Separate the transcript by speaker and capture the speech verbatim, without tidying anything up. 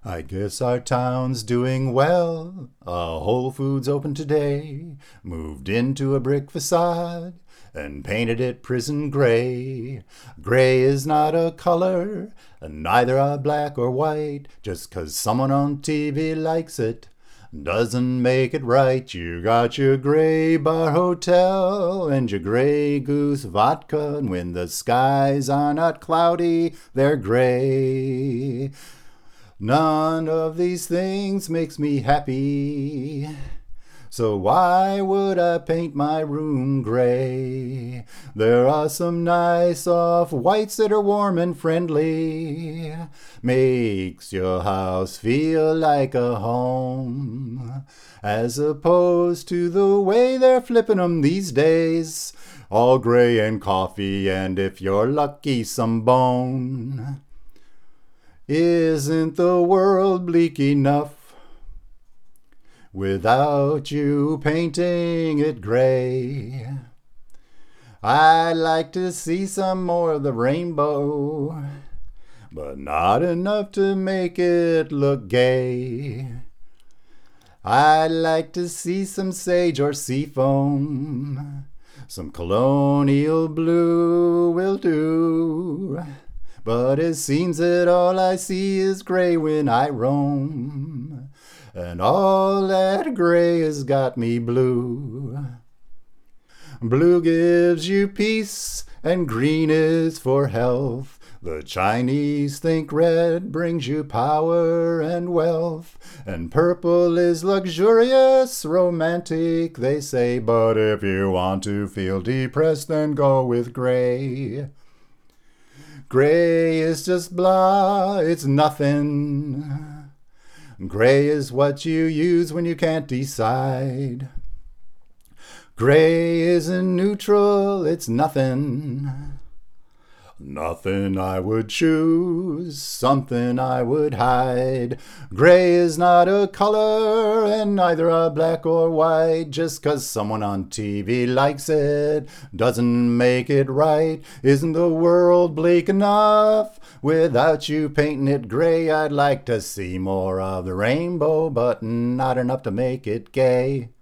Speaker 1: I guess our town's doing well. A Whole Foods opened today. Moved into a brick facade and painted it prison gray. Gray is not a color, and neither are black or white. Just 'cause someone on T V likes it doesn't make it right. You got your Gray Bar Hotel and your Grey Goose vodka, and when the skies are not cloudy, they're gray. None of these things makes me happy, so why would I paint my room gray? There are some nice off-whites that are warm and friendly, makes your house feel like a home, as opposed to the way they're flipping 'em these days. All gray and coffee, and if you're lucky, some bone. Isn't the world bleak enough without you painting it gray? I'd like to see some more of the rainbow, but not enough to make it look gay. I'd like to see some sage or seafoam, some colonial blue will do. But it seems that all I see is gray when I roam, and all that gray has got me blue. Blue gives you peace, and green is for health. The Chinese think red brings you power and wealth, and purple is luxurious, romantic, they say. But if you want to feel depressed, then go with gray. Gray is just blah, it's nothing. Gray is what you use when you can't decide. Gray isn't neutral, it's nothing. Nothing I would choose, something I would hide. Gray is not a color, and neither are black or white. Just 'cause someone on T V likes it doesn't make it right. Isn't the world bleak enough without you painting it gray? I'd like to see more of the rainbow, but not enough to make it gay.